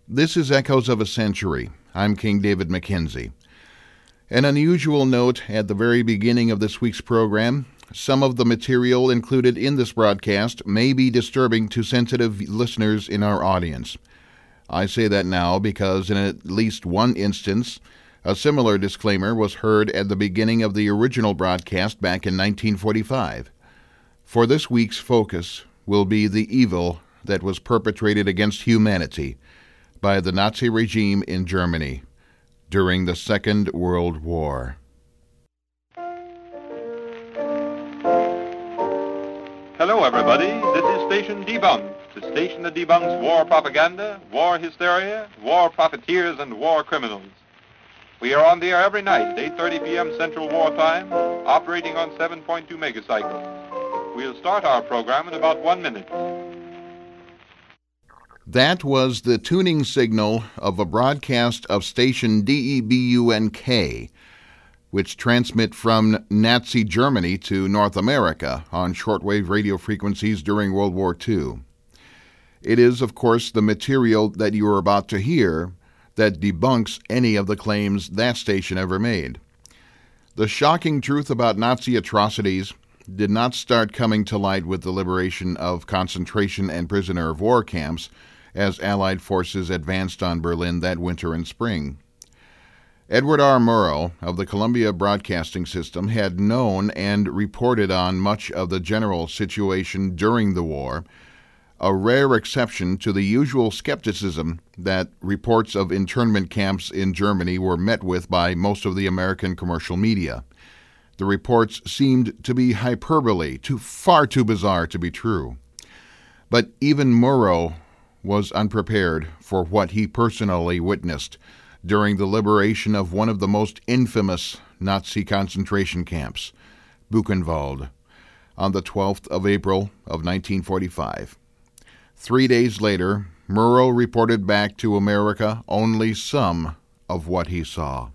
This is Echoes of a Century. I'm King David McKenzie. An unusual note at the very beginning of this week's program: some of the material included in this broadcast may be disturbing to sensitive listeners in our audience. I say that now because in at least one instance, a similar disclaimer was heard at the beginning of the original broadcast back in 1945. For this week's focus will be the evil that was perpetrated against humanity by the Nazi regime in Germany during the Second World War. Hello, everybody. This is Station Debunked, the station that debunks war propaganda, war hysteria, war profiteers, and war criminals. We are on the air every night at 8:30 p.m. Central War Time, operating on 7.2 megacycles. We'll start our program in about 1 minute. That was the tuning signal of a broadcast of station DEBUNK, which transmit from Nazi Germany to North America on shortwave radio frequencies during World War II. It is, of course, the material that you are about to hear that debunks any of the claims that station ever made. The shocking truth about Nazi atrocities did not start coming to light with the liberation of concentration and prisoner of war camps as Allied forces advanced on Berlin that winter and spring. Edward R. Murrow of the Columbia Broadcasting System had known and reported on much of the general situation during the war, a rare exception to the usual skepticism that reports of internment camps in Germany were met with by most of the American commercial media. The reports seemed to be hyperbole, far too bizarre to be true. But even Murrow was unprepared for what he personally witnessed during the liberation of one of the most infamous Nazi concentration camps, Buchenwald, on the 12th of April of 1945. 3 days later, Murrow reported back to America only some of what he saw.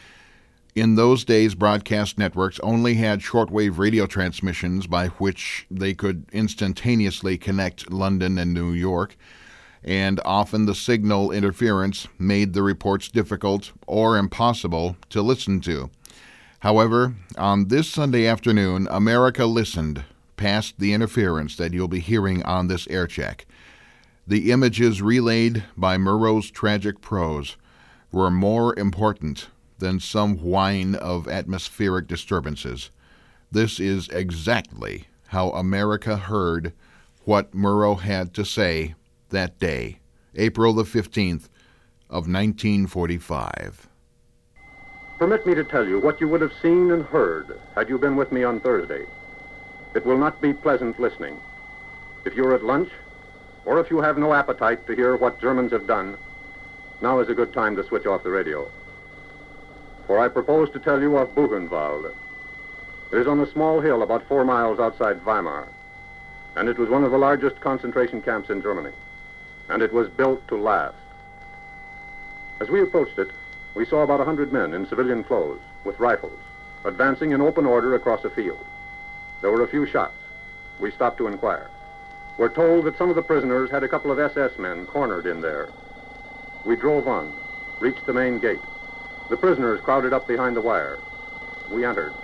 In those days, broadcast networks only had shortwave radio transmissions by which they could instantaneously connect London and New York, and often the signal interference made the reports difficult or impossible to listen to. However, on this Sunday afternoon, America listened past the interference that you'll be hearing on this air check. The images relayed by Murrow's tragic prose were more important than some whine of atmospheric disturbances. This is exactly how America heard what Murrow had to say that day, April the 15th of 1945. Permit me to tell you what you would have seen and heard had you been with me on Thursday. It will not be pleasant listening. If you're at lunch, or if you have no appetite to hear what Germans have done, now is a good time to switch off the radio. For I propose to tell you of Buchenwald. It is on a small hill about 4 miles outside Weimar, and it was one of the largest concentration camps in Germany. And it was built to last. As we approached it, we saw about 100 men in civilian clothes with rifles, advancing in open order across a field. There were a few shots. We stopped to inquire. We're told that some of the prisoners had a couple of SS men cornered in there. We drove on, reached the main gate. The prisoners crowded up behind the wire. We entered.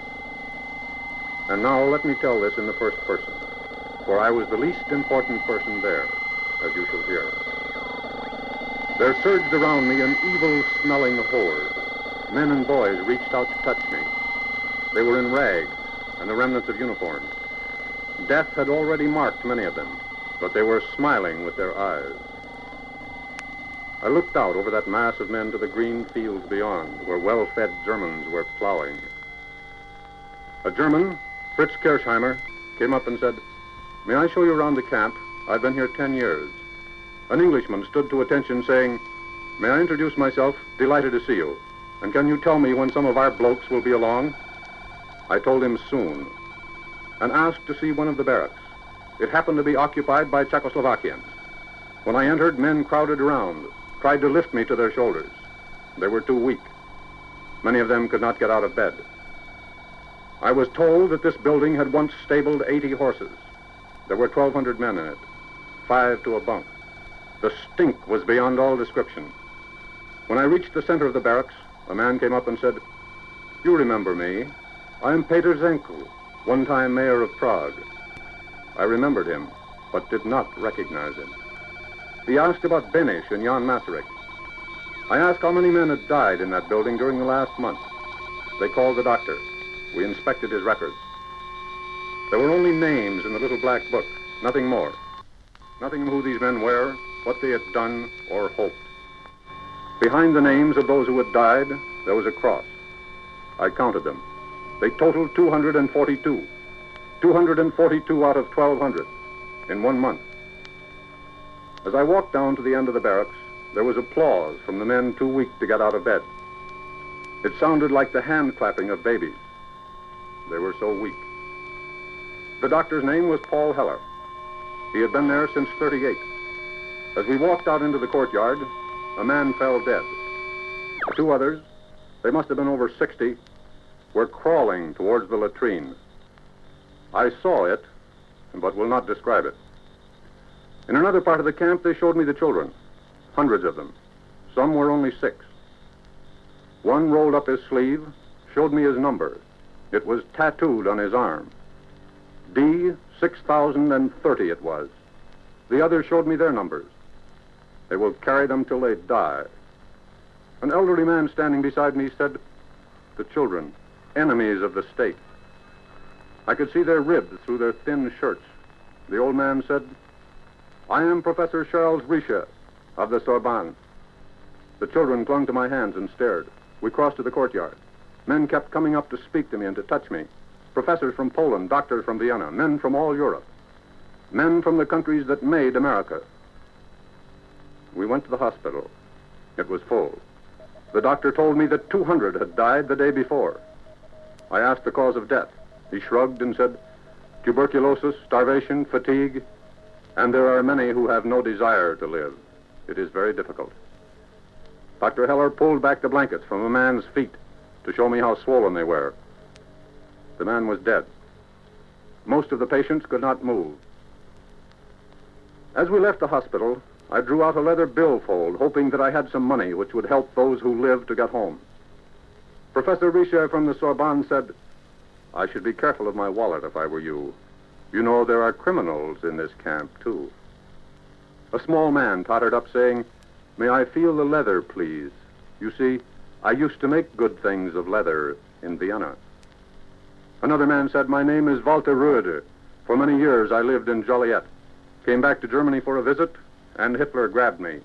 And now let me tell this in the first person, for I was the least important person there, as you shall hear. There surged around me an evil-smelling horde. Men and boys reached out to touch me. They were in rags and the remnants of uniforms. Death had already marked many of them, but they were smiling with their eyes. I looked out over that mass of men to the green fields beyond, where well-fed Germans were plowing. A German, Fritz Kirchheimer, came up and said, "May I show you around the camp? I've been here 10 years. An Englishman stood to attention saying, "May I introduce myself? Delighted to see you. And can you tell me when some of our blokes will be along?" I told him soon, and asked to see one of the barracks. It happened to be occupied by Czechoslovakians. When I entered, men crowded around, tried to lift me to their shoulders. They were too weak. Many of them could not get out of bed. I was told that this building had once stabled 80 horses. There were 1,200 men in it, 5 to a bunk. The stink was beyond all description. When I reached the center of the barracks, a man came up and said, "You remember me. I am Peter Zenku, one-time mayor of Prague." I remembered him, but did not recognize him. He asked about Benish and Jan Masaryk. I asked how many men had died in that building during the last month. They called the doctor. We inspected his records. There were only names in the little black book, nothing more. Nothing of who these men were, what they had done or hoped. Behind the names of those who had died, there was a cross. I counted them. They totaled 242. 242 out of 1,200 in 1 month. As I walked down to the end of the barracks, there was applause from the men too weak to get out of bed. It sounded like the hand clapping of babies. They were so weak. The doctor's name was Paul Heller. He had been there since '38. As we walked out into the courtyard, a man fell dead. The two others, they must have been over 60, were crawling towards the latrine. I saw it, but will not describe it. In another part of the camp, they showed me the children, hundreds of them. Some were only 6. One rolled up his sleeve, showed me his number. It was tattooed on his arm. D6030 it was. The others showed me their numbers. They will carry them till they die. An elderly man standing beside me said, "The children, enemies of the state." I could see their ribs through their thin shirts. The old man said, "I am Professor Charles Richet of the Sorbonne." The children clung to my hands and stared. We crossed to the courtyard. Men kept coming up to speak to me and to touch me. Professors from Poland, doctors from Vienna, men from all Europe. Men from the countries that made America. We went to the hospital. It was full. The doctor told me that 200 had died the day before. I asked the cause of death. He shrugged and said, "Tuberculosis, starvation, fatigue, and there are many who have no desire to live. It is very difficult." Dr. Heller pulled back the blankets from a man's feet to show me how swollen they were. The man was dead. Most of the patients could not move. As we left the hospital, I drew out a leather billfold, hoping that I had some money which would help those who lived to get home. Professor Richet from the Sorbonne said, "I should be careful of my wallet if I were you. You know there are criminals in this camp, too." A small man tottered up saying, "May I feel the leather, please? You see, I used to make good things of leather in Vienna." Another man said, "My name is Walter Röde. For many years I lived in Joliet. Came back to Germany for a visit, and Hitler grabbed me."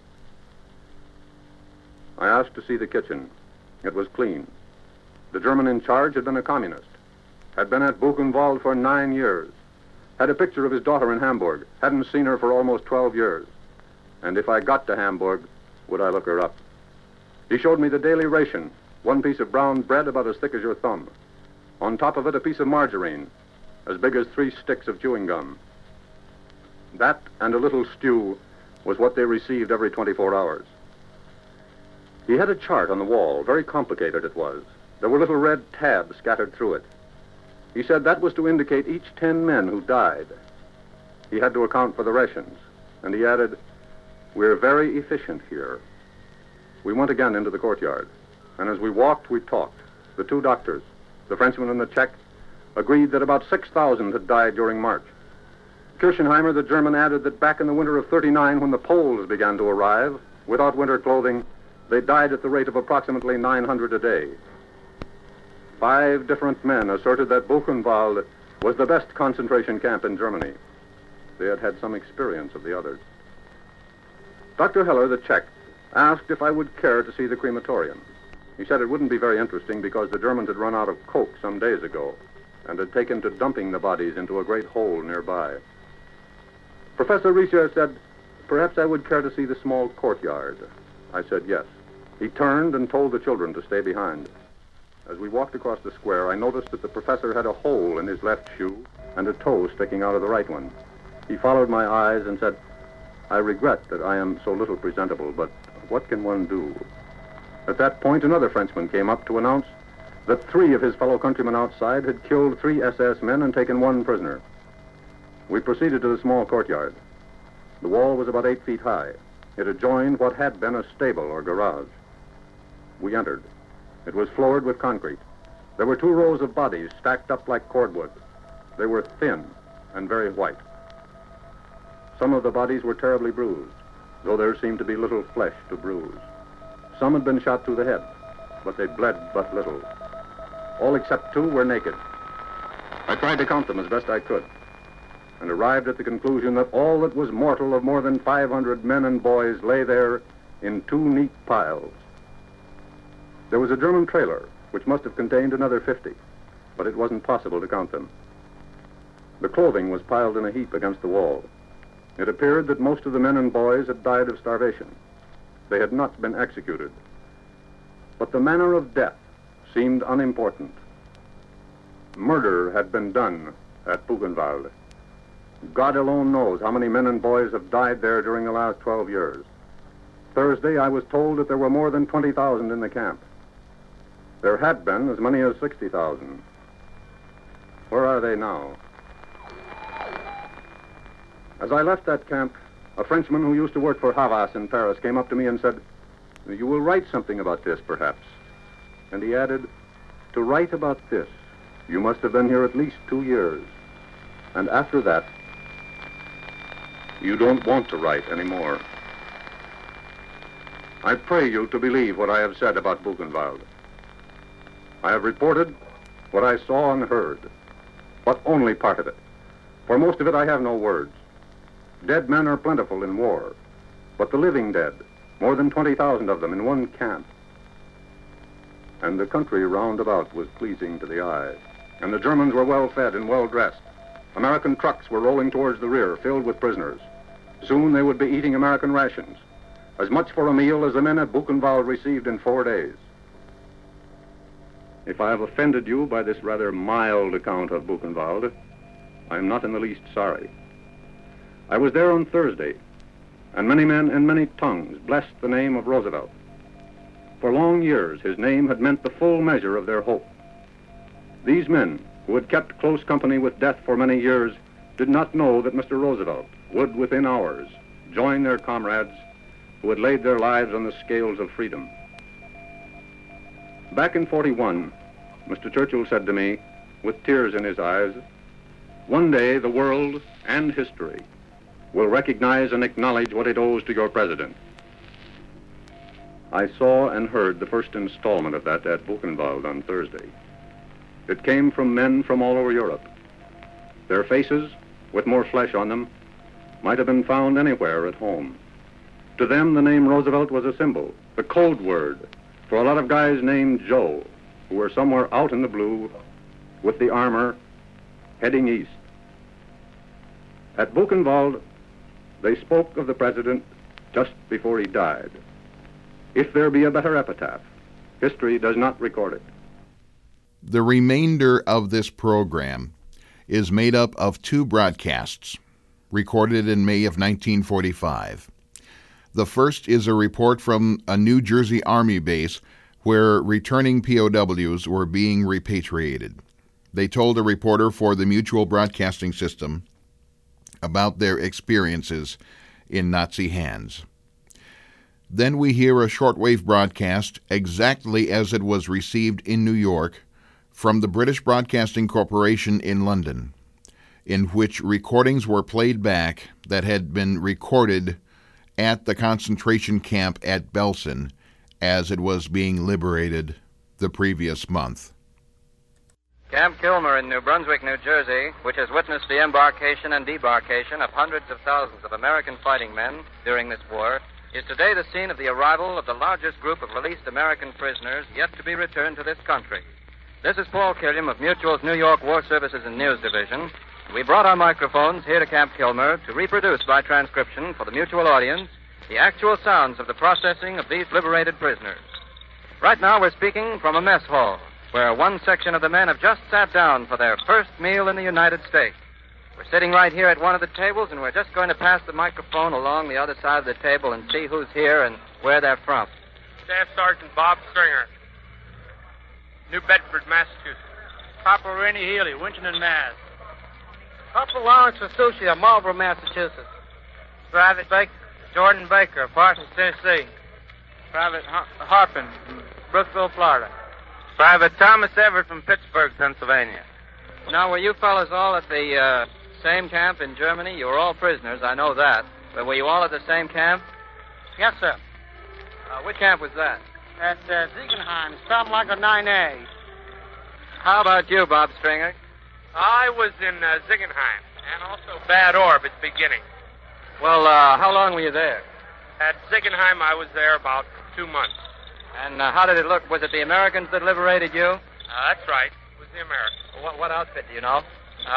I asked to see the kitchen. It was clean. The German in charge had been a communist, had been at Buchenwald for 9 years, had a picture of his daughter in Hamburg, hadn't seen her for almost 12 years. And if I got to Hamburg, would I look her up? He showed me the daily ration, one piece of brown bread about as thick as your thumb. On top of it, a piece of margarine, as big as 3 sticks of chewing gum. That and a little stew was what they received every 24 hours. He had a chart on the wall, very complicated it was. There were little red tabs scattered through it. He said that was to indicate each 10 men who died. He had to account for the rations, and he added, "We're very efficient here." We went again into the courtyard, and as we walked, we talked. The 2 doctors, the Frenchman and the Czech, agreed that about 6,000 had died during March. Kirchenheimer, the German, added that back in the winter of '39, when the Poles began to arrive, without winter clothing, they died at the rate of approximately 900 a day. 5 different men asserted that Buchenwald was the best concentration camp in Germany. They had had some experience of the others. Dr. Heller, the Czech, asked if I would care to see the crematorium. He said it wouldn't be very interesting because the Germans had run out of coke some days ago and had taken to dumping the bodies into a great hole nearby. Professor Richet said, "Perhaps I would care to see the small courtyard." I said yes. He turned and told the children to stay behind. As we walked across the square, I noticed that the professor had a hole in his left shoe and a toe sticking out of the right one. He followed my eyes and said, "I regret that I am so little presentable, but what can one do?" At that point, another Frenchman came up to announce that 3 of his fellow countrymen outside had killed 3 SS men and taken 1 prisoner. We proceeded to the small courtyard. The wall was about 8 feet high. It adjoined what had been a stable or garage. We entered. It was floored with concrete. There were 2 rows of bodies stacked up like cordwood. They were thin and very white. Some of the bodies were terribly bruised, though there seemed to be little flesh to bruise. Some had been shot through the head, but they bled but little. All except 2 were naked. I tried to count them as best I could, and arrived at the conclusion that all that was mortal of more than 500 men and boys lay there in 2 neat piles. There was a German trailer, which must have contained another 50, but it wasn't possible to count them. The clothing was piled in a heap against the wall. It appeared that most of the men and boys had died of starvation. They had not been executed. But the manner of death seemed unimportant. Murder had been done at Buchenwald. God alone knows how many men and boys have died there during the last 12 years. Thursday, I was told that there were more than 20,000 in the camp. There had been as many as 60,000. Where are they now? As I left that camp, a Frenchman who used to work for Havas in Paris came up to me and said, "You will write something about this, perhaps." And he added, "To write about this, you must have been here at least 2 years. And after that, you don't want to write anymore." I pray you to believe what I have said about Buchenwald. I have reported what I saw and heard, but only part of it. For most of it, I have no words. Dead men are plentiful in war, but the living dead, more than 20,000 of them in one camp. And the country round about was pleasing to the eye, and the Germans were well fed and well dressed. American trucks were rolling towards the rear, filled with prisoners. Soon they would be eating American rations, as much for a meal as the men at Buchenwald received in 4 days. If I have offended you by this rather mild account of Buchenwald, I am not in the least sorry. I was there on Thursday, and many men in many tongues blessed the name of Roosevelt. For long years, his name had meant the full measure of their hope. These men, who had kept close company with death for many years, did not know that Mr. Roosevelt would, within hours, join their comrades who had laid their lives on the scales of freedom. Back in 41, Mr. Churchill said to me, with tears in his eyes, "One day the world and history will recognize and acknowledge what it owes to your president." I saw and heard the first installment of that at Buchenwald on Thursday. It came from men from all over Europe. Their faces, with more flesh on them, might have been found anywhere at home. To them, the name Roosevelt was a symbol, the code word for a lot of guys named Joe, who were somewhere out in the blue with the armor heading east. At Buchenwald, they spoke of the president just before he died. If there be a better epitaph, history does not record it. The remainder of this program is made up of 2 broadcasts, recorded in May of 1945. The first is a report from a New Jersey Army base where returning POWs were being repatriated. They told a reporter for the Mutual Broadcasting System about their experiences in Nazi hands. Then we hear a shortwave broadcast exactly as it was received in New York from the British Broadcasting Corporation in London, in which recordings were played back that had been recorded at the concentration camp at Belsen as it was being liberated the previous month. Camp Kilmer in New Brunswick, New Jersey, which has witnessed the embarkation and debarkation of hundreds of thousands of American fighting men during this war, is today the scene of the arrival of the largest group of released American prisoners yet to be returned to this country. This is Paul Killiam of Mutual's New York War Services and News Division. We brought our microphones here to Camp Kilmer to reproduce by transcription for the Mutual audience the actual sounds of the processing of these liberated prisoners. Right now we're speaking from a mess hall, where one section of the men have just sat down for their first meal in the United States. We're sitting right here at one of the tables, and we're just going to pass the microphone along the other side of the table and see who's here and where they're from. Staff Sergeant Bob Stringer, New Bedford, Massachusetts. Corporal Rennie Healy, Winchton, Mass. Corporal Lawrence Versucci of Marlborough, Massachusetts. Private Baker, Jordan Baker, Parsons, Tennessee. Private Harpin from Brooksville, Florida. Private Thomas Everett from Pittsburgh, Pennsylvania. Now, were you fellas all at the same camp in Germany? You were all prisoners, I know that. But were you all at the same camp? Yes, sir. Which camp was that? At Ziegenheim, Salamander 9A. How about you, Bob Stringer? I was in Ziegenheim and also Bad Orb at the beginning. Well, how long were you there? At Ziegenheim, I was there about 2 months. And how did it look? Was it the Americans that liberated you? That's right. It was the Americans. What outfit do you know?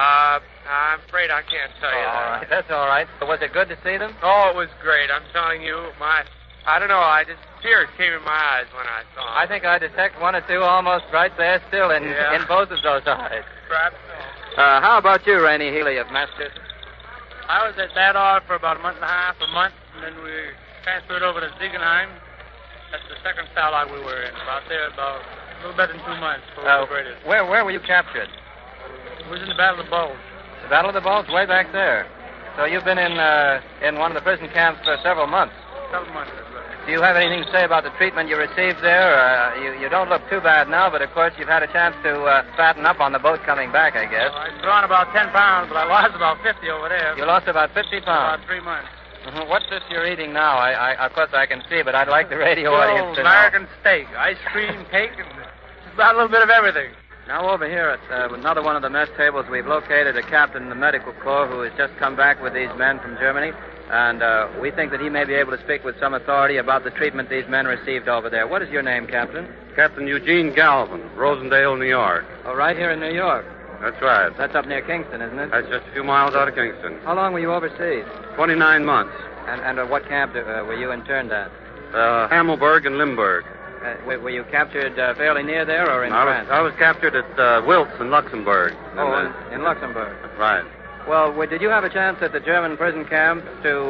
I'm afraid I can't tell you that. All right, that's all right. Was it good to see them? Oh, it was great. I'm telling you, I don't know, tears came in my eyes when I saw them. I think I detect one or two almost right there still in both of those eyes. Perhaps so. How about you, Rainey Healy of Massachusetts? I was at Bad Orb for about a month, and then we transferred over to Ziegenheim. That's the second satellite we were in. About a little better than 2 months before we liberated. Where were you captured? It was in the Battle of the Bulge. The Battle of the Bulge, way back there. So you've been in one of the prison camps for several months. Several months. Do you have anything to say about the treatment you received there? You don't look too bad now, but of course you've had a chance to fatten up on the boat coming back, I guess. I've drawn about 10 pounds, but I lost about 50 over there. You lost about 50 pounds? About 3 months. Mm-hmm. What's this you're eating now? Of course I can see, but I'd like the radio audience to American know. steak, ice cream, cake, and just about a little bit of everything. Now over here at another one of the mess tables, we've located a captain in the medical corps who has just come back with these men from Germany. And we think that he may be able to speak with some authority about the treatment these men received over there. What is your name, Captain? Captain Eugene Galvin, Rosendale, New York. Oh, right here in New York. That's right. That's up near Kingston, isn't it? That's just a few miles out of Kingston. How long were you overseas? 29 months. And what camp were you interned at? Hamelberg and Limburg. Were you captured fairly near there or in France? I was captured at Wiltz in Luxembourg. In Luxembourg. That's right. Well, did you have a chance at the German prison camp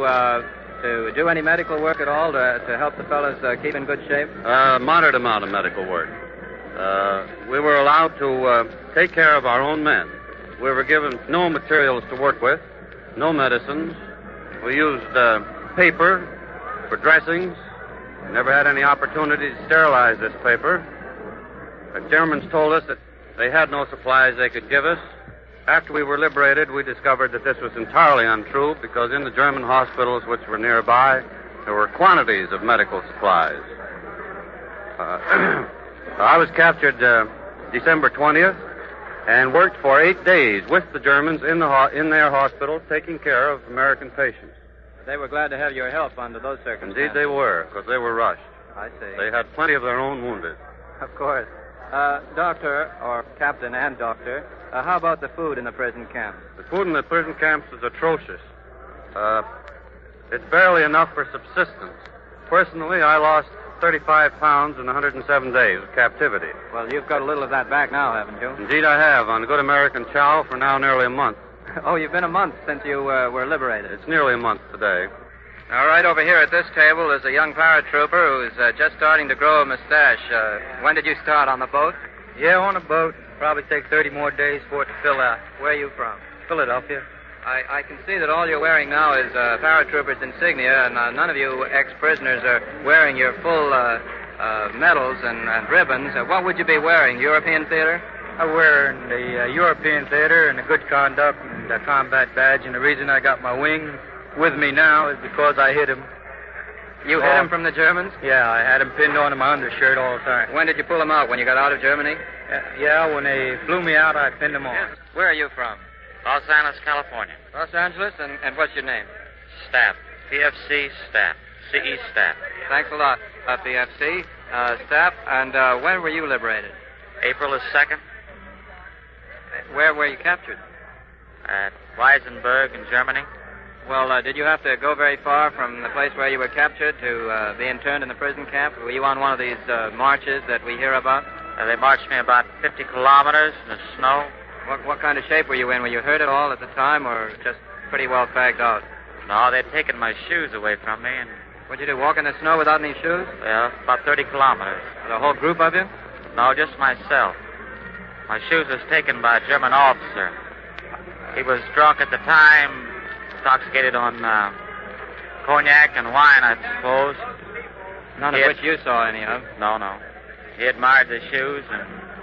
to do any medical work at all to help the fellows keep in good shape? Moderate amount of medical work. We were allowed to take care of our own men. We were given no materials to work with, no medicines. We used paper for dressings. Never had any opportunity to sterilize this paper. The Germans told us that they had no supplies they could give us. After we were liberated, we discovered that this was entirely untrue because in the German hospitals which were nearby, there were quantities of medical supplies. I was captured December 20th and worked for 8 days with the Germans in their hospital taking care of American patients. They were glad to have your help under those circumstances. Indeed they were, because they were rushed. I see. They had plenty of their own wounded. Of course. Doctor, or captain and doctor, how about the food in the prison camps? The food in the prison camps is atrocious. It's barely enough for subsistence. Personally, I lost 35 pounds in 107 days of captivity. Well, you've got a little of that back now, haven't you? Indeed I have, on good American chow for now nearly a month. Oh, you've been a month since you were liberated. It's nearly a month today. All right, over here at this table is a young paratrooper who's just starting to grow a mustache. When did you start, on the boat? Yeah, on a boat. Probably take 30 more days for it to fill out. Where are you from? Philadelphia. I can see that all you're wearing now is paratrooper's insignia, and none of you ex-prisoners are wearing your full medals and ribbons. What would you be wearing, European theater? I wear the European theater and the good conduct and the combat badge, and the reason I got my wing with me now is because I hit him. You hid him from the Germans? Yeah, I had him pinned onto my undershirt all the time. When did you pull him out? When you got out of Germany? Yeah, when they flew me out, I pinned him on. Yes. Where are you from? Los Angeles, California. Los Angeles? And what's your name? Staff. PFC Staff. CE Staff. Thanks a lot, PFC Staff. And when were you liberated? April the 2nd. Where were you captured? At Weisenberg in Germany. Well, did you have to go very far from the place where you were captured to be interned in the prison camp? Were you on one of these marches that we hear about? They marched me about 50 kilometers in the snow. What kind of shape were you in? Were you hurt at all at the time, or just pretty well fagged out? No, they'd taken my shoes away from me, and... What'd you do, walk in the snow without any shoes? Well, about 30 kilometers. The whole group of you? No, just myself. My shoes was taken by a German officer. He was drunk at the time, intoxicated on cognac and wine, I suppose. None of which you saw any of. No. He admired the shoes, and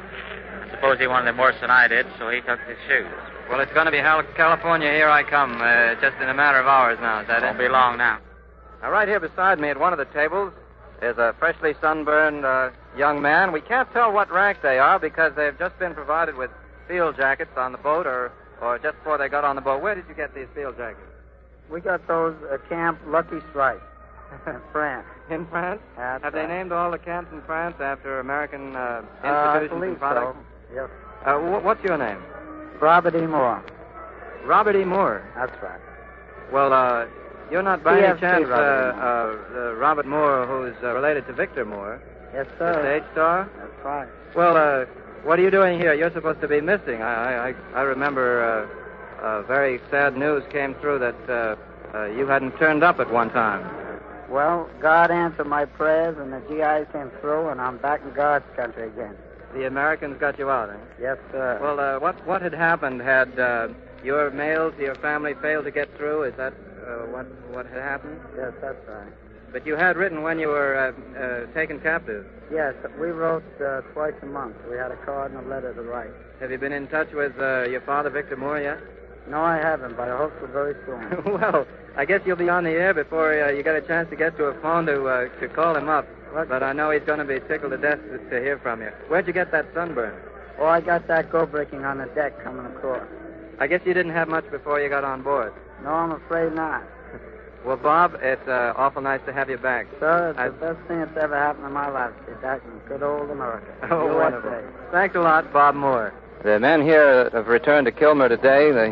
I suppose he wanted them worse than I did, so he took the shoes. Well, it's going to be California, here I come, just in a matter of hours now, is that Won't it? be long now. Now, right here beside me at one of the tables is a freshly sunburned young man. We can't tell what rank they are because they've just been provided with field jackets on the boat or just before they got on the boat. Where did you get these field jackets? We got those Camp Lucky Strike, France. In France? That's Have they right. named all the camps in France after American I institutions believe and products? so. Yes. What's your name? Robert E. Moore. Robert E. Moore. That's right. Well, you're not by any Yes, chance Robert Robert Moore, who's related to Victor Moore, Yes, the sir. stage star? That's right. Well, what are you doing here? You're supposed to be missing. I remember very sad news came through that you hadn't turned up at one time. Well, God answered my prayers, and the GIs came through, and I'm back in God's country again. The Americans got you out, eh? Yes, sir. Well, what had happened? Had your mail to your family failed to get through? Is that what had happened? Yes, that's right. But you had written when you were taken captive. Yes, we wrote twice a month. We had a card and a letter to write. Have you been in touch with your father, Victor Moore, yet? No, I haven't, but I hope to very soon. Well, I guess you'll be on the air before you get a chance to get to a phone to call him up. But I know he's going to be tickled to death to hear from you. Where'd you get that sunburn? Oh, I got that go-breaking on the deck coming across. I guess you didn't have much before you got on board. No, I'm afraid not. Well, Bob, it's awful nice to have you back. Sir, it's the best thing that's ever happened in my life to be back in good old America. Oh, USA. wonderful. Thanks a lot, Bob Moore. The men here have returned to Kilmer today, the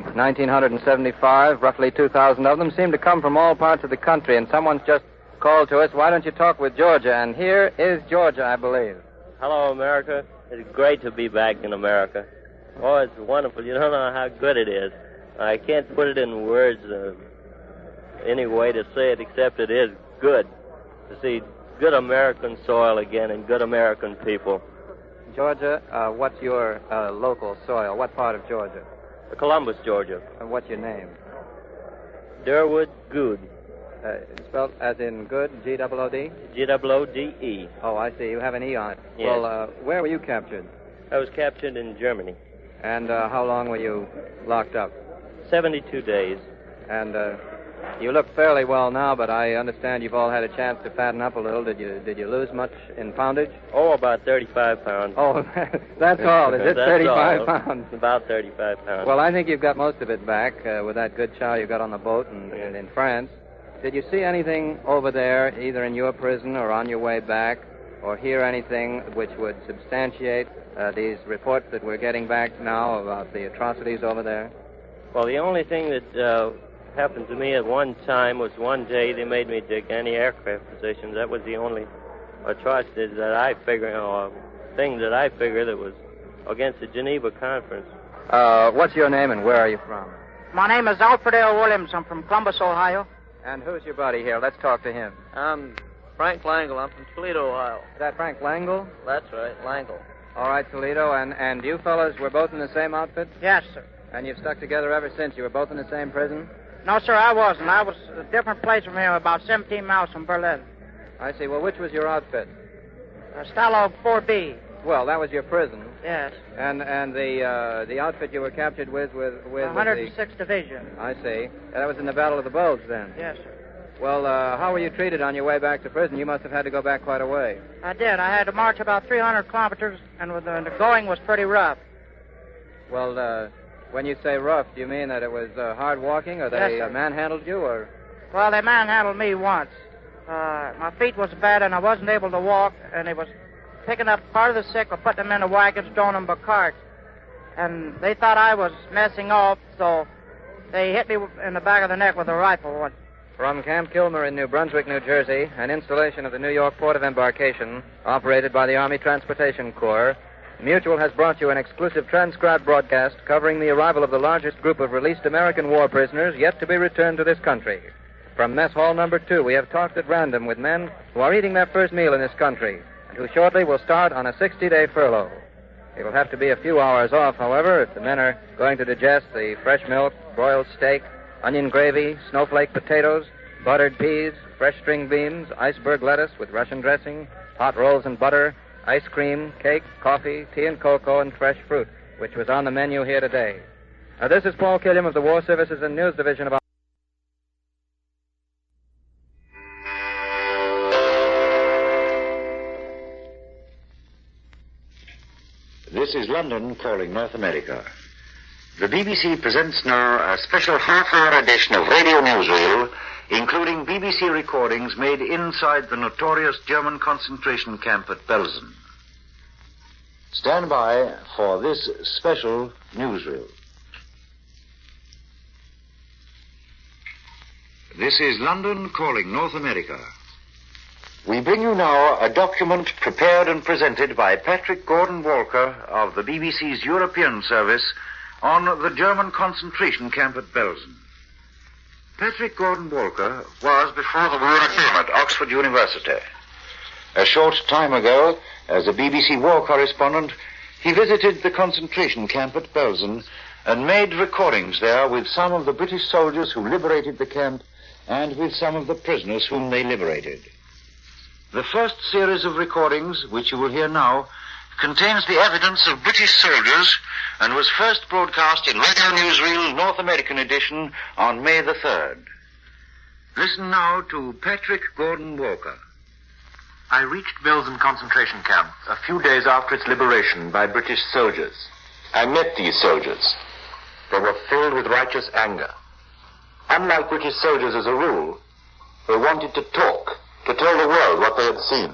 1,975, roughly 2,000 of them, seem to come from all parts of the country, and someone's just called to us, why don't you talk with Georgia? And here is Georgia, I believe. Hello, America. It's great to be back in America. Oh, it's wonderful. You don't know how good it is. I can't put it in words any way to say it except it is good to see good American soil again and good American people. Georgia, what's your local soil? What part of Georgia? Columbus, Georgia. And what's your name? Durwood Good. Spelled as in good, G-O-O-D? G-O-O-D-E. Oh, I see. You have an E on it. Yes. Well, where were you captured? I was captured in Germany. And how long were you locked up? 72 days. And you look fairly well now, but I understand you've all had a chance to fatten up a little. Did you lose much in poundage? Oh, about 35 pounds. Oh, that's all. Is it That's 35 all. pounds? About 35 pounds. Well, I think you've got most of it back with that good chow you got on the boat and in France. Did you see anything over there, either in your prison or on your way back, or hear anything which would substantiate these reports that we're getting back now about the atrocities over there? Well, the only thing that happened to me at one time was one day they made me dig anti-aircraft positions. That was the only atrocity that I figure, or thing that I figure that was against the Geneva Conference. What's your name and where are you from? My name is Alfred L. Williams. I'm from Columbus, Ohio. And who's your buddy here? Let's talk to him. I'm Frank Langle. I'm from Toledo, Ohio. Is that Frank Langle? That's right, Langle. All right, Toledo. And you fellas were both in the same outfit? Yes, sir. And you've stuck together ever since? You were both in the same prison? No, sir, I wasn't. I was a different place from here, about 17 miles from Berlin. I see. Well, which was your outfit? Stalag 4B. Well, that was your prison. Yes. And the outfit you were captured with 106th Division. I see. That was in the Battle of the Bulge, then? Yes, sir. Well, how were you treated on your way back to prison? You must have had to go back quite a way. I did. I had to march about 300 kilometers, and the going was pretty rough. Well, when you say rough, do you mean that it was hard walking, or they Yes, sir. manhandled you, or? Well, they manhandled me once. My feet was bad, and I wasn't able to walk, and they was picking up part of the sick or putting them in the wagons, throwing them by carts. And they thought I was messing off, so they hit me in the back of the neck with a rifle once. From Camp Kilmer in New Brunswick, New Jersey, an installation of the New York Port of Embarkation, operated by the Army Transportation Corps, Mutual has brought you an exclusive transcribed broadcast covering the arrival of the largest group of released American war prisoners yet to be returned to this country. From Mess Hall Number 2, we have talked at random with men who are eating their first meal in this country and who shortly will start on a 60-day furlough. It will have to be a few hours off, however, if the men are going to digest the fresh milk, broiled steak, onion gravy, snowflake potatoes, buttered peas, fresh string beans, iceberg lettuce with Russian dressing, hot rolls and butter, ice cream, cake, coffee, tea and cocoa, and fresh fruit, which was on the menu here today. This is Paul Killiam of the War Services and News Division of... This is London calling North America. The BBC presents now a special half-hour edition of Radio Newsreel, including BBC recordings made inside the notorious German concentration camp at Belsen. Stand by for this special newsreel. This is London calling North America. We bring you now a document prepared and presented by Patrick Gordon Walker of the BBC's European service on the German concentration camp at Belsen. Patrick Gordon Walker was, before the war, came at Oxford University. A short time ago, as a BBC war correspondent, he visited the concentration camp at Belsen and made recordings there with some of the British soldiers who liberated the camp and with some of the prisoners whom they liberated. The first series of recordings, which you will hear now, contains the evidence of British soldiers and was first broadcast in Radio Newsreel North American edition on May the 3rd. Listen now to Patrick Gordon Walker. I reached Belsen concentration camp a few days after its liberation by British soldiers. I met these soldiers. They were filled with righteous anger. Unlike British soldiers as a rule, they wanted to talk, to tell the world what they had seen.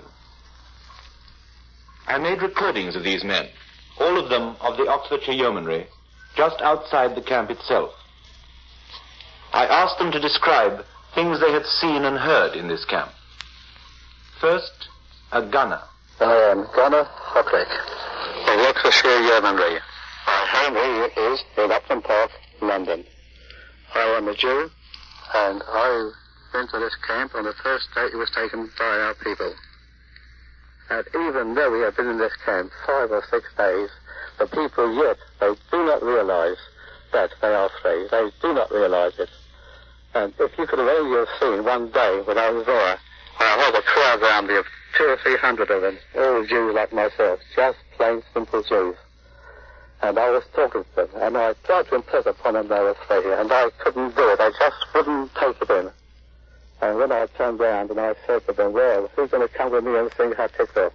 I made recordings of these men, all of them of the Oxfordshire Yeomanry, just outside the camp itself. I asked them to describe things they had seen and heard in this camp. First, a gunner. I am Gunner Hocklick of the Oxfordshire Yeomanry. My home here is in Upton Park, London. I am a Jew, and I went to this camp on the first day it was taken by our people. And even though we have been in this camp 5 or 6 days, the people yet, they do not realize that they are free. They do not realize it. And if you could have only have seen one day when I was there, when I had a crowd around me of 200 or 300 of them, all Jews like myself, just plain simple Jews. And I was talking to them, and I tried to impress upon them they were free, and I couldn't do it. I just wouldn't take it in. And when I turned round and I said to them, well, who's going to come with me and sing Hatikva?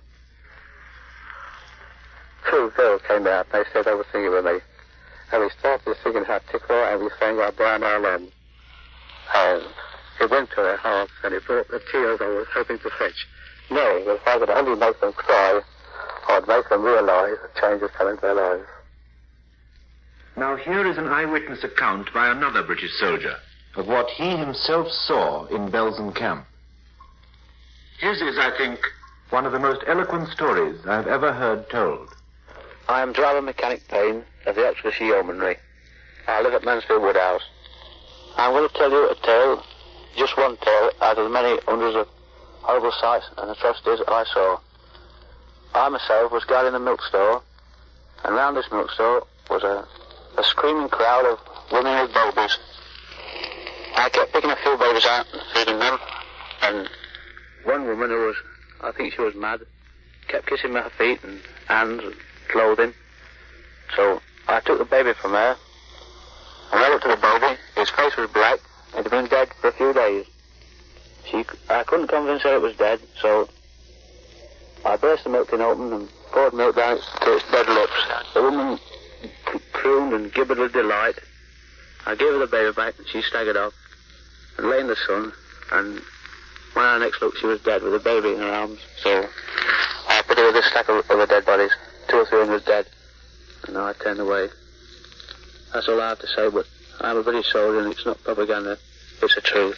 2 girls came out, and they said they were singing with me. And we started singing Hatikva, and we sang our Brian Ireland. And it went to their hearts, and it brought the tears I was hoping to fetch. Knowing that if I could only make them cry, I'd make them realize a change has come into their lives. Now here is an eyewitness account by another British soldier of what he himself saw in Belsen camp. His is, I think, one of the most eloquent stories I have ever heard told. I am Driver Mechanic Payne of the Oxfordshire Yeomanry. I live at Mansfield Woodhouse. I'm going to tell you a tale, just one tale, out of the many hundreds of horrible sights and atrocities I saw. I myself was guarding a milk store, and round this milk store was a screaming crowd of women with babies. I kept picking a few babies out and feeding them, and one woman who was, I think she was mad, kept kissing my feet and hands and clothing. So I took the baby from her, and I looked at the baby. His face was black. It had been dead for a few days. I couldn't convince her it was dead, so I burst the milk tin open and poured milk down to its dead lips. The woman crooned and gibbered with delight. I gave her the baby back, and she staggered off and lay in the sun, and when I next looked, she was dead with the baby in her arms. So I put her with a stack of other dead bodies. 2 or 3 of them was dead, and now I turned away. That's all I have to say, but I'm a British soldier, and it's not propaganda. It's the truth.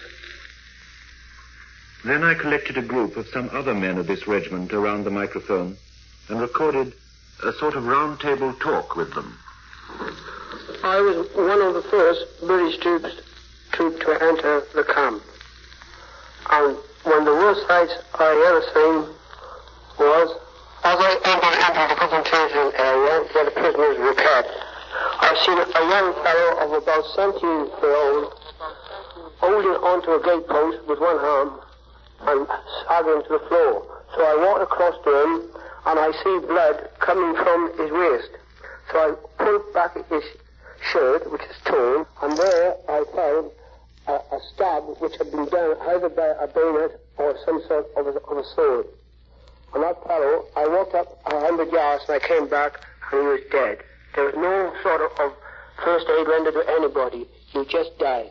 Then I collected a group of some other men of this regiment around the microphone and recorded a sort of round-table talk with them. I was one of the first British troops to enter the camp. And one of the worst sights I ever seen was, as I entered the concentration area where the prisoners were kept, I seen a young fellow of about 17 years old holding onto a gate post with one arm and staggering to the floor. So I walked across to him, and I see blood coming from his waist. So I pulled back his shirt, which is torn, and there I found a stab which had been done either by a bayonet or some sort of a sword. On that fellow, I walked up 100 yards and I came back and he was dead. There was no sort of first aid rendered to anybody. He just died.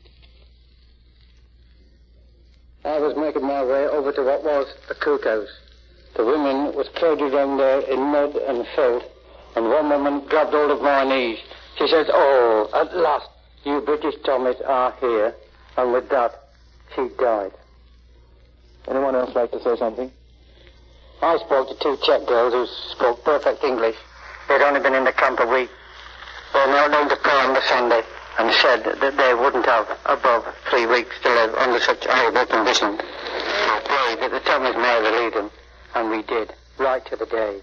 I was making my way over to what was the cookhouse. The women was crowded down there in mud and filth, and one woman grabbed hold of my knees. She says, "Oh, at last, you British Tommies are here." And with that, she died. Anyone else like to say something? I spoke to two Czech girls who spoke perfect English. They'd only been in the camp a week. They knelt down to pray on the Sunday and said that they wouldn't have above 3 weeks to live under such horrible conditions. I prayed that the Tommies may relieve them, and we did, right to the day.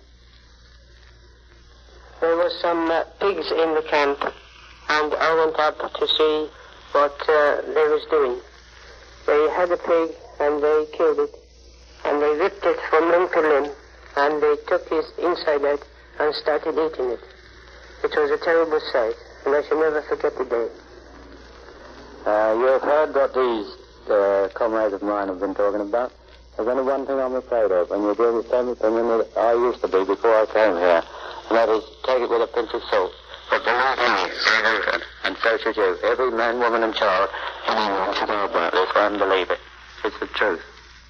There were some pigs in the camp, and I went up to see what they was doing. They had a pig, and they killed it, and they ripped it from limb to limb, and they took his inside out and started eating it. It was a terrible sight, and I shall never forget the day. You have heard what these comrades of mine have been talking about. There's only one thing I'm afraid of, and you'll be the same opinion that I used to be before I came here, and that is, take it with a pinch of salt. But believe me, and so should you, every man, woman and child, anyone should know about this and believe it. It's the truth.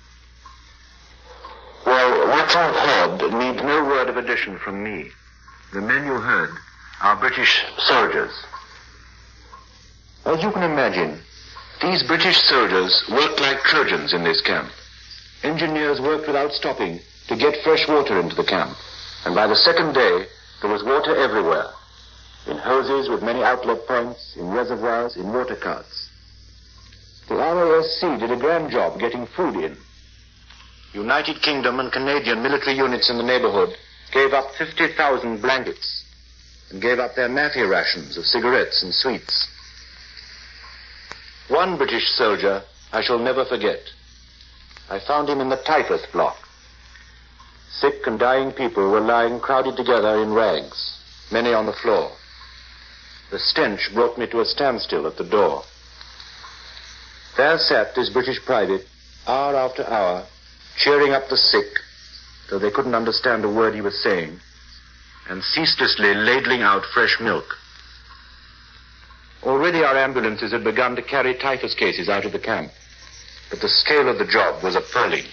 Well, what you've heard needs no word of addition from me. The men you heard are British soldiers. As you can imagine, these British soldiers worked like Trojans in this camp. Engineers worked without stopping to get fresh water into the camp, and by the second day, there was water everywhere, in hoses with many outlet points, in reservoirs, in water carts. The RASC did a grand job getting food in. United Kingdom and Canadian military units in the neighborhood gave up 50,000 blankets and gave up their mafia rations of cigarettes and sweets. One British soldier I shall never forget. I found him in the typhus block. Sick and dying people were lying crowded together in rags, many on the floor. The stench brought me to a standstill at the door. There sat this British private, hour after hour, cheering up the sick, though they couldn't understand a word he was saying, and ceaselessly ladling out fresh milk. Already our ambulances had begun to carry typhus cases out of the camp, but the scale of the job was appalling.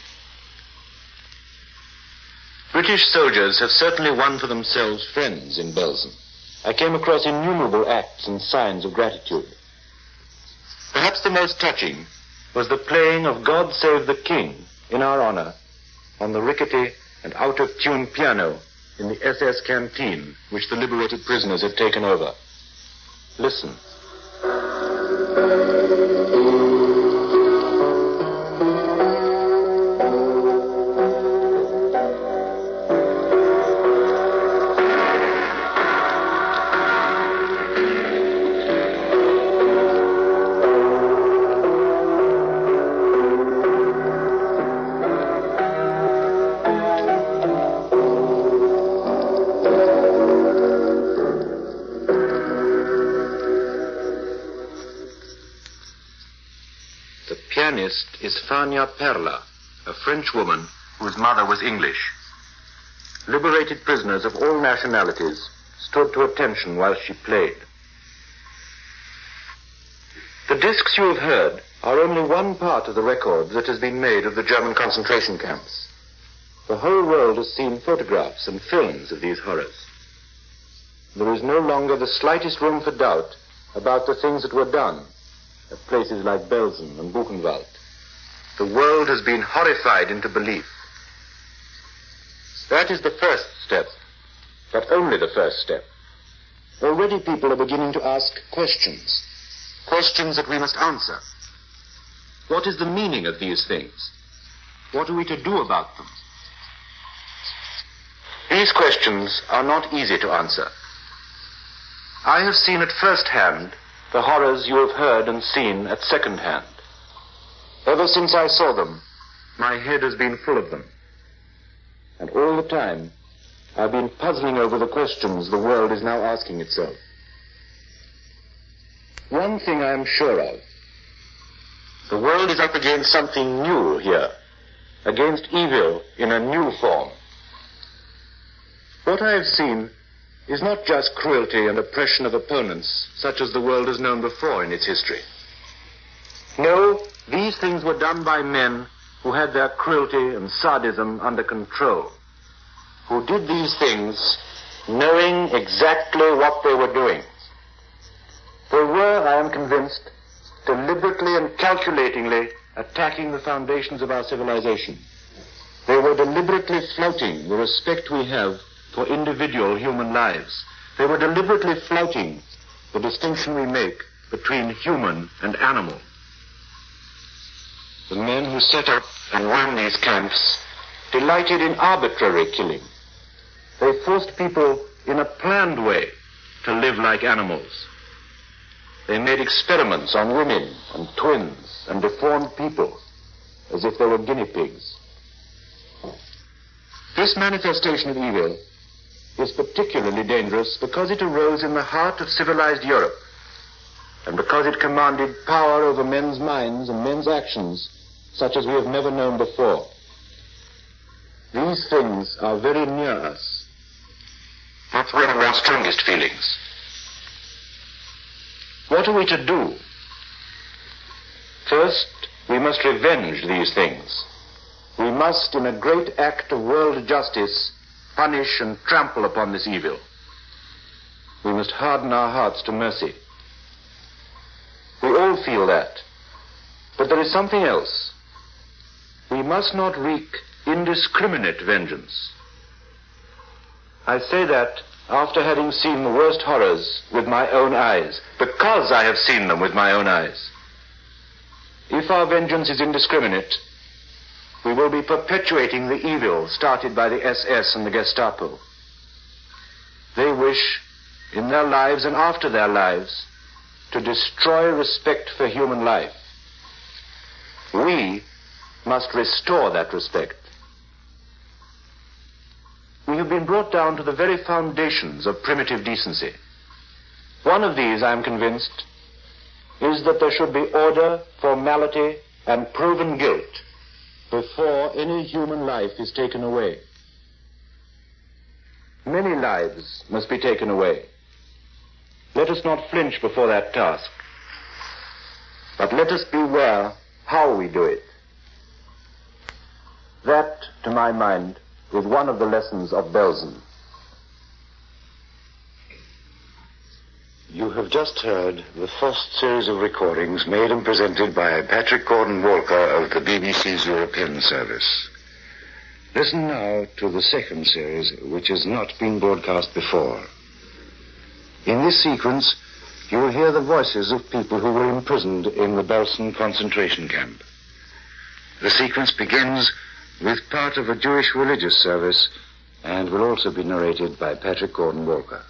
British soldiers have certainly won for themselves friends in Belgium. I came across innumerable acts and signs of gratitude. Perhaps the most touching was the playing of God Save the King in our honor on the rickety and out-of-tune piano in the SS canteen which the liberated prisoners had taken over. Listen. Is Fania Perla, a French woman whose mother was English. Liberated prisoners of all nationalities stood to attention while she played. The discs you have heard are only one part of the record that has been made of the German concentration camps. The whole world has seen photographs and films of these horrors. There is no longer the slightest room for doubt about the things that were done at places like Belsen and Buchenwald. The world has been horrified into belief. That is the first step, but only the first step. Already people are beginning to ask questions, questions that we must answer. What is the meaning of these things? What are we to do about them? These questions are not easy to answer. I have seen at first hand the horrors you have heard and seen at second hand. Ever since I saw them, my head has been full of them. And all the time, I've been puzzling over the questions the world is now asking itself. One thing I am sure of. The world is up against something new here, against evil in a new form. What I have seen is not just cruelty and oppression of opponents, such as the world has known before in its history. No, these things were done by men who had their cruelty and sadism under control, who did these things knowing exactly what they were doing. They were, I am convinced, deliberately and calculatingly attacking the foundations of our civilization. They were deliberately flouting the respect we have for individual human lives. They were deliberately flouting the distinction we make between human and animal. The men who set up and ran these camps delighted in arbitrary killing. They forced people in a planned way to live like animals. They made experiments on women and twins and deformed people as if they were guinea pigs. This manifestation of evil is particularly dangerous because it arose in the heart of civilized Europe and because it commanded power over men's minds and men's actions such as we have never known before. These things are very near us. That's one of our strongest feelings. What are we to do? First, we must revenge these things. We must, in a great act of world justice, punish and trample upon this evil. We must harden our hearts to mercy. We all feel that. But there is something else. We must not wreak indiscriminate vengeance. I say that after having seen the worst horrors with my own eyes, because I have seen them with my own eyes. If our vengeance is indiscriminate, we will be perpetuating the evil started by the SS and the Gestapo. They wish, in their lives and after their lives, to destroy respect for human life. We must restore that respect. We have been brought down to the very foundations of primitive decency. One of these, I am convinced, is that there should be order, formality, and proven guilt before any human life is taken away. Many lives must be taken away. Let us not flinch before that task. But let us beware how we do it. That, to my mind, is one of the lessons of Belsen. You have just heard the first series of recordings made and presented by Patrick Gordon Walker of the BBC's European Service. Listen now to the second series, which has not been broadcast before. In this sequence, you will hear the voices of people who were imprisoned in the Belsen concentration camp. The sequence begins with part of a Jewish religious service and will also be narrated by Patrick Gordon Walker.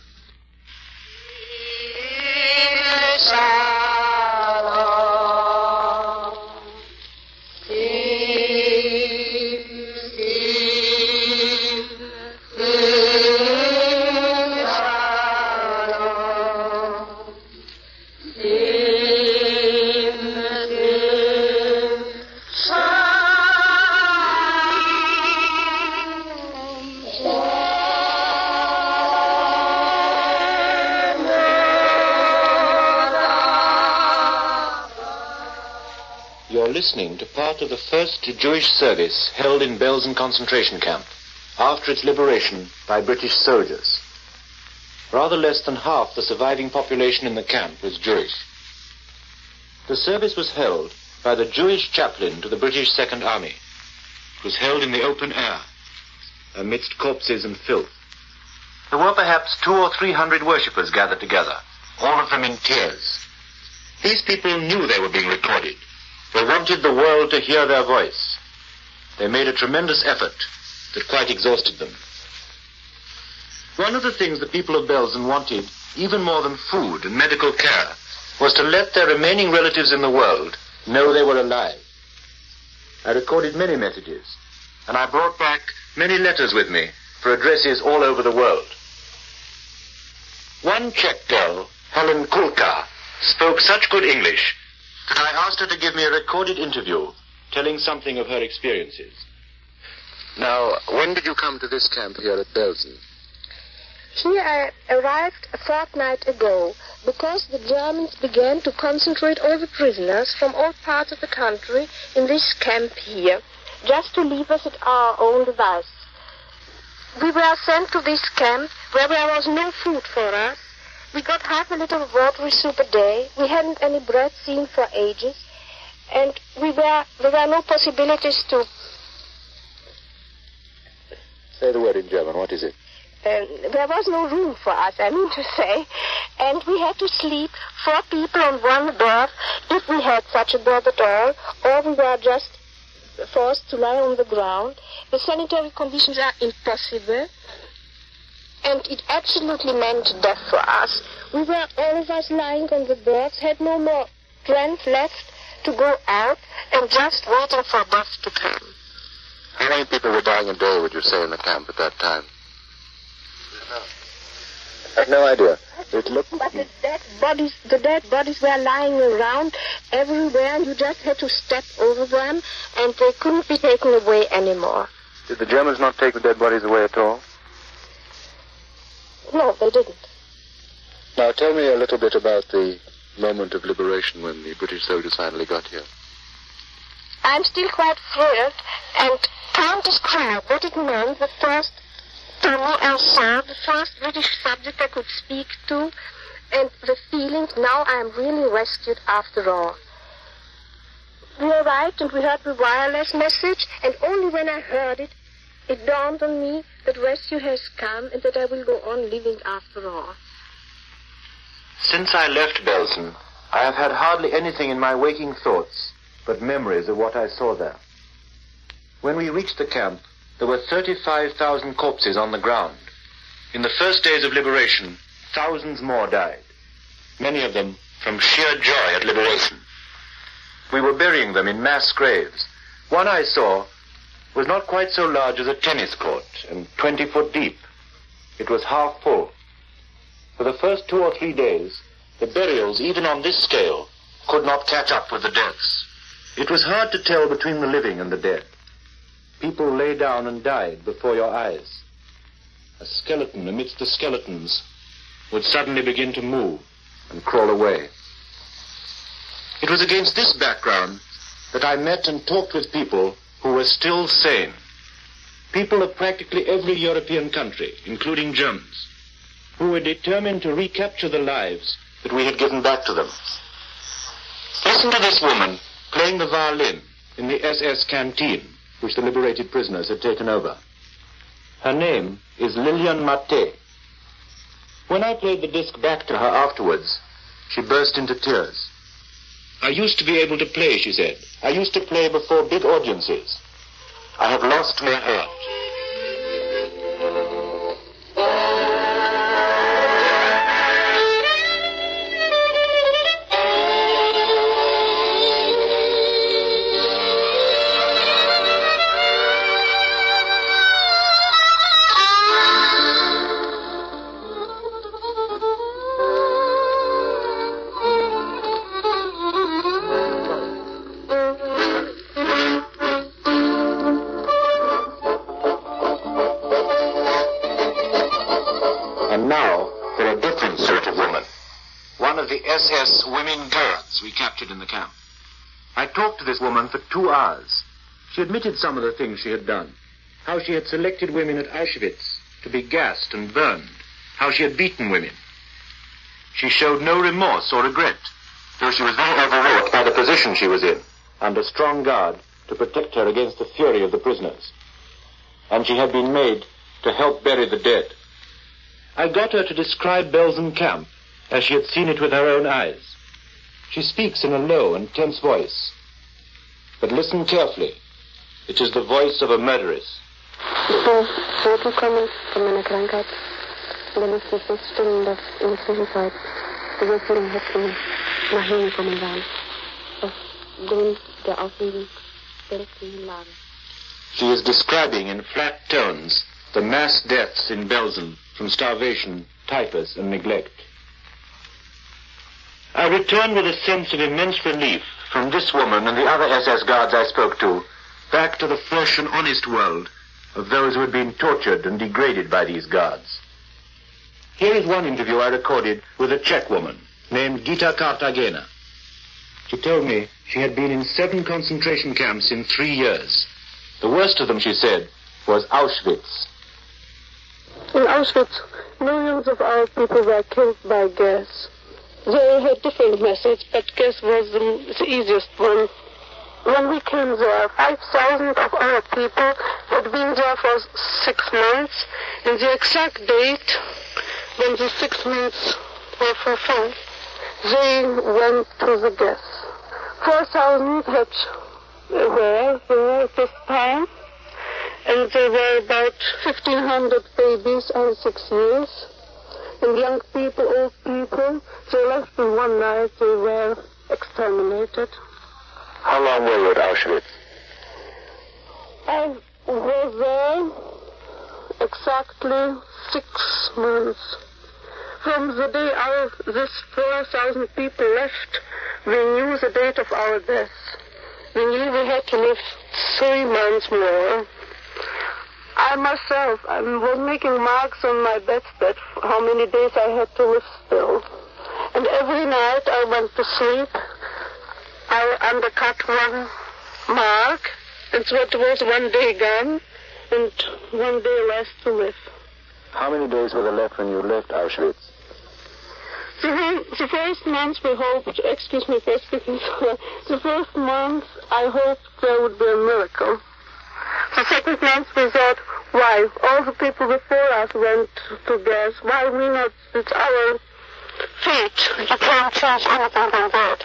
Listening to part of the first Jewish service held in Belsen concentration camp after its liberation by British soldiers. Rather less than half the surviving population in the camp was Jewish. The service was held by the Jewish chaplain to the British Second Army. It was held in the open air, amidst corpses and filth. There were perhaps 200 or 300 worshippers gathered together, all of them in tears. These people knew they were being recorded. They wanted the world to hear their voice. They made a tremendous effort that quite exhausted them. One of the things the people of Belsen wanted, even more than food and medical care, was to let their remaining relatives in the world know they were alive. I recorded many messages, and I brought back many letters with me for addresses all over the world. One Czech girl, Helen Kulka, spoke such good English that I asked her to give me a recorded interview telling something of her experiences. Now, when did you come to this camp here at Belsen? Here I arrived a fortnight ago because the Germans began to concentrate all the prisoners from all parts of the country in this camp here, just to leave us at our own device. We were sent to this camp where there was no food for us. We got half a liter of watery soup a day. We hadn't any bread seen for ages. And there were no possibilities to... Say the word in German. What is it? There was no room for us, I mean to say. And we had to sleep 4 people on one berth, if we had such a berth at all, or we were just forced to lie on the ground. The sanitary conditions are impossible, and it absolutely meant death for us. We were all of us lying on the berths, had no more strength left to go out, and just waiting for death to come. How many people were dying a day, would you say, in the camp at that time? I have no idea. It looked... But the dead bodies were lying around everywhere, and you just had to step over them, and they couldn't be taken away anymore. Did the Germans not take the dead bodies away at all? No, they didn't. Now, tell me a little bit about the moment of liberation when the British soldiers finally got here. I'm still quite thrilled, and can't describe what it meant the first time I saw the first British subject I could speak to, and the feeling now I'm really rescued after all. We arrived and we heard the wireless message, and only when I heard it, it dawned on me that rescue has come and that I will go on living after all. Since I left Belsen, I have had hardly anything in my waking thoughts but memories of what I saw there. When we reached the camp, there were 35,000 corpses on the ground. In the first days of liberation, thousands more died, many of them from sheer joy at liberation. We were burying them in mass graves. One I saw was not quite so large as a tennis court and 20 foot deep. It was half full. For the first 2 or 3 days, the burials, even on this scale, could not catch up with the deaths. It was hard to tell between the living and the dead. People lay down and died before your eyes. A skeleton amidst the skeletons would suddenly begin to move and crawl away. It was against this background that I met and talked with people who were still sane. People of practically every European country, including Germans, who were determined to recapture the lives that we had given back to them. Listen to this woman playing the violin in the SS canteen, which the liberated prisoners had taken over. Her name is Lilian Maté. When I played the disc back to her afterwards, she burst into tears. I used to be able to play, she said. I used to play before big audiences. I have lost my heart. SS women guards we captured in the camp. I talked to this woman for 2 hours. She admitted some of the things she had done. How she had selected women at Auschwitz to be gassed and burned. How she had beaten women. She showed no remorse or regret, though she was very overwrought by the position she was in, under strong guard to protect her against the fury of the prisoners. And she had been made to help bury the dead. I got her to describe Belsen camp as she had seen it with her own eyes. She speaks in a low and tense voice. But listen carefully. It is the voice of a murderess. Vorgekommen von meiner Krankheit. Und dann ist es feststellen, dass in der Zwischenzeit sehr viele Häftlinge nach Hause gekommen waren. Aufgrund der Aufregung der Lage. She is describing in flat tones the mass deaths in Belsen from starvation, typhus, and neglect. I returned with a sense of immense relief from this woman and the other SS guards I spoke to, back to the fresh and honest world of those who had been tortured and degraded by these guards. Here is one interview I recorded with a Czech woman named Gita Cartagena. She told me she had been in 7 concentration camps in 3 years. The worst of them, she said, was Auschwitz. In Auschwitz, millions of our people were killed by gas. They had different methods, but gas was the easiest one. When we came there, 5,000 of our people had been there for 6 months, and the exact date when the 6 months were fulfilled, they went to the gas. 4,000 were there at this time, and there were about 1,500 babies under 6 years. And young people, old people, they left in one night, they were exterminated. How long were you at Auschwitz? I was there exactly 6 months. From the day this 4,000 people left, we knew the date of our death. We knew we had to live 3 months more. I myself, I was making marks on my bedstead how many days I had to live still. And every night I went to sleep. I undercut one mark, and so it was 1 day gone, and 1 day less to live. How many days were there left when you left Auschwitz? The first month we hoped, excuse me for speaking, the first month I hoped there would be a miracle. The second month we thought, why? All the people before us went to gas. Why we not? It's our fate. You can't choose anything than that.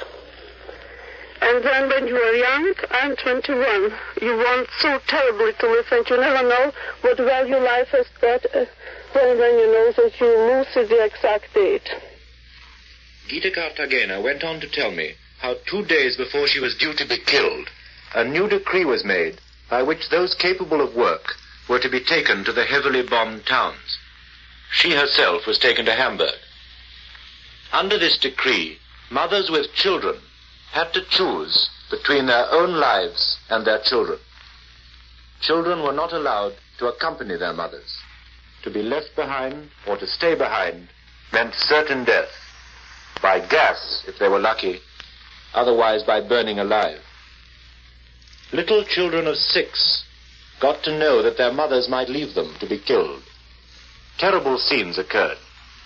And then when you are young, I'm 21. You want so terribly to live, and you never know what value life has got when you know that you lose the exact date. Gita Cartagena went on to tell me how 2 days before she was due to be killed, a new decree was made by which those capable of work were to be taken to the heavily bombed towns. She herself was taken to Hamburg. Under this decree, mothers with children had to choose between their own lives and their children. Children were not allowed to accompany their mothers. To be left behind or to stay behind meant certain death, by gas if they were lucky, otherwise by burning alive. Little children of 6 got to know that their mothers might leave them to be killed. Terrible scenes occurred.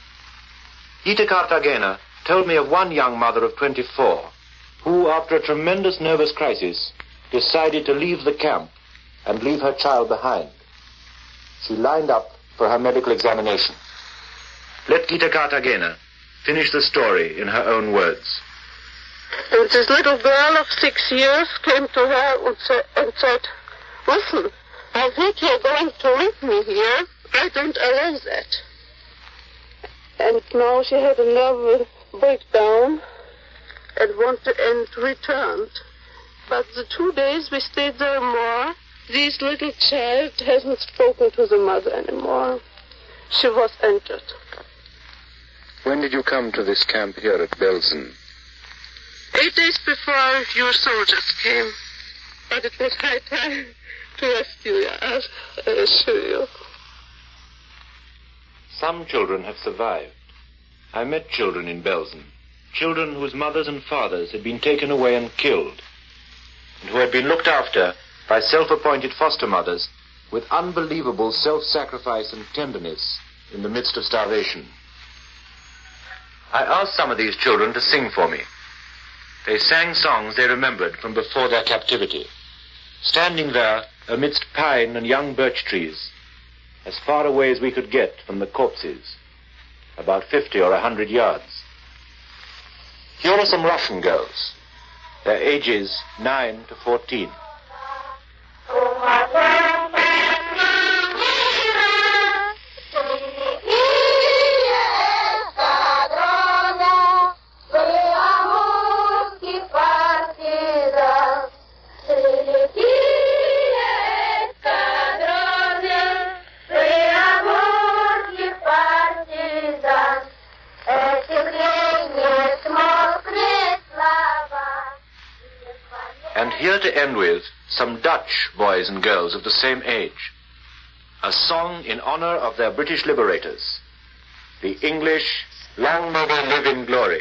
Gita Cartagena told me of one young mother of 24 who, after a tremendous nervous crisis, decided to leave the camp and leave her child behind. She lined up for her medical examination. Let Gita Cartagena finish the story in her own words. And this little girl of 6 years came to her and said, listen, I think you're going to leave me here. I don't allow that. And now she had a nervous breakdown and returned. But the 2 days we stayed there more, this little child hasn't spoken to the mother anymore. She was entered. When did you come to this camp here at Belsen? 8 days before your soldiers came. But it was high time to rescue you, I assure you. Some children have survived. I met children in Belsen, children whose mothers and fathers had been taken away and killed, and who had been looked after by self-appointed foster mothers with unbelievable self-sacrifice and tenderness in the midst of starvation. I asked some of these children to sing for me. They sang songs they remembered from before their captivity, standing there amidst pine and young birch trees, as far away as we could get from the corpses, about 50 or 100 yards. Here are some Russian girls, their ages 9 to 14. here to end with some Dutch boys and girls of the same age. A song in honor of their British liberators. The English, long may they live in glory.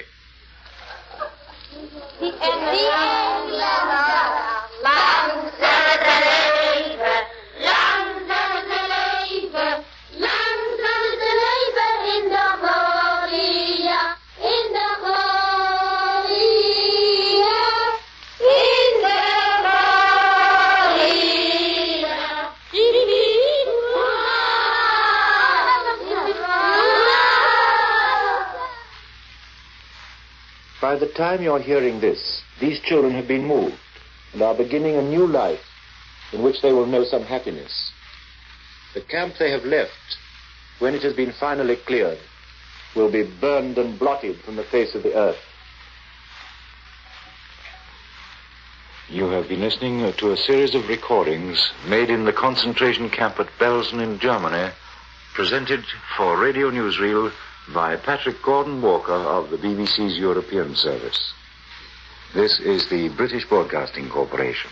The Engländer, lang zullen ze leven, lang zullen ze leven, lang zullen ze leven in de gloria, in de gloria, in de By the time you're hearing this, these children have been moved and are beginning a new life in which they will know some happiness. The camp they have left, when it has been finally cleared, will be burned and blotted from the face of the earth. You have been listening to a series of recordings made in the concentration camp at Belsen in Germany, presented for Radio Newsreel by Patrick Gordon Walker of the BBC's European Service. This is the British Broadcasting Corporation.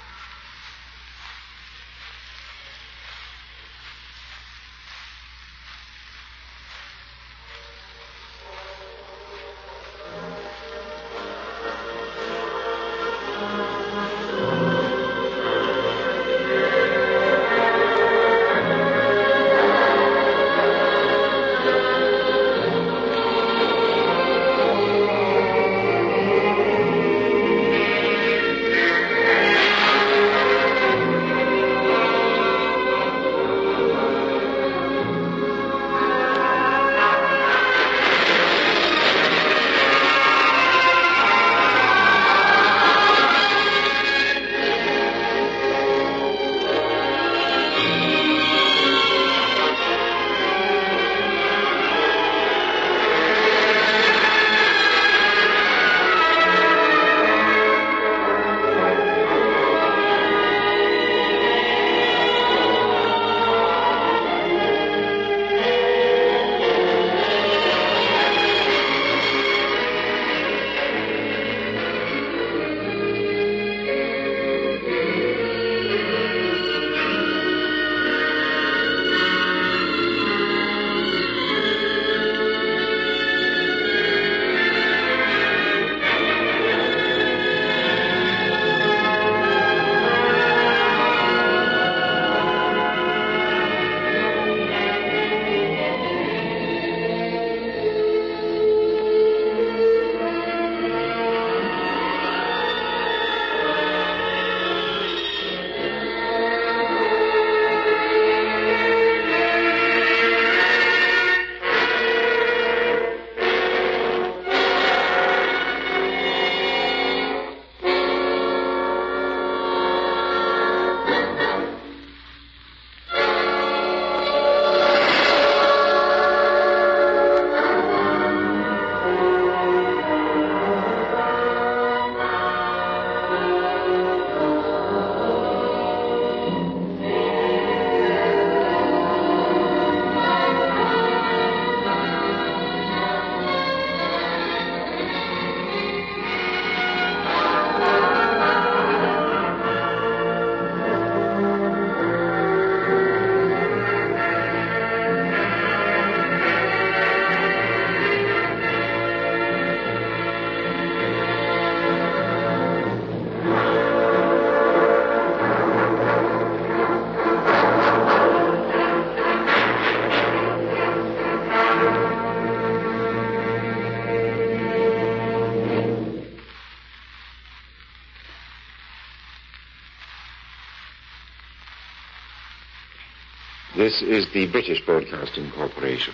This is the British Broadcasting Corporation.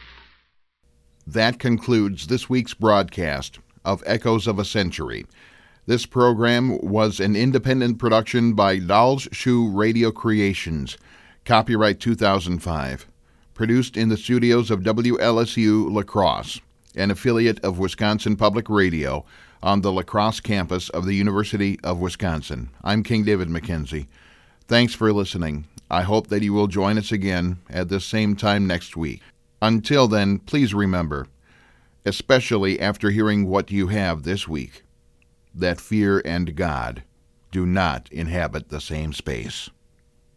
That concludes this week's broadcast of Echoes of a Century. This program was an independent production by Dolls Shoe Radio Creations, copyright 2005, produced in the studios of WLSU La Crosse, an affiliate of Wisconsin Public Radio on the La Crosse campus of the University of Wisconsin. I'm King David McKenzie. Thanks for listening. I hope that you will join us again at the same time next week. Until then, please remember, especially after hearing what you have this week, that fear and God do not inhabit the same space.